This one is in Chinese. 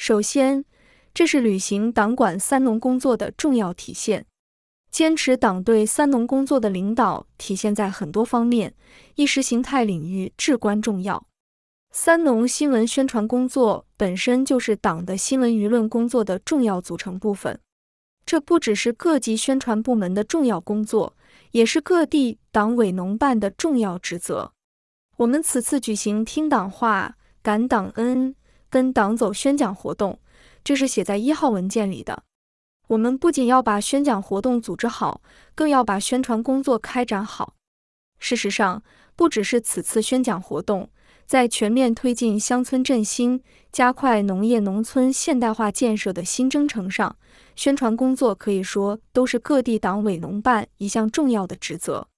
首先，这是履行党管三农工作的重要体现。坚持党对三农工作的领导体现在很多方面，意识形态领域至关重要。三农新闻宣传工作本身就是党的新闻舆论工作的重要组成部分。这不只是各级宣传部门的重要工作，也是各地党委农办的重要职责。我们此次举行听党话、感党恩、跟党走宣讲活动，这是写在1号文件里的。我们不仅要把宣讲活动组织好，更要把宣传工作开展好。事实上，不只是此次宣讲活动，在全面推进乡村振兴、加快农业农村现代化建设的新征程上，宣传工作可以说都是各地党委农办一项重要的职责。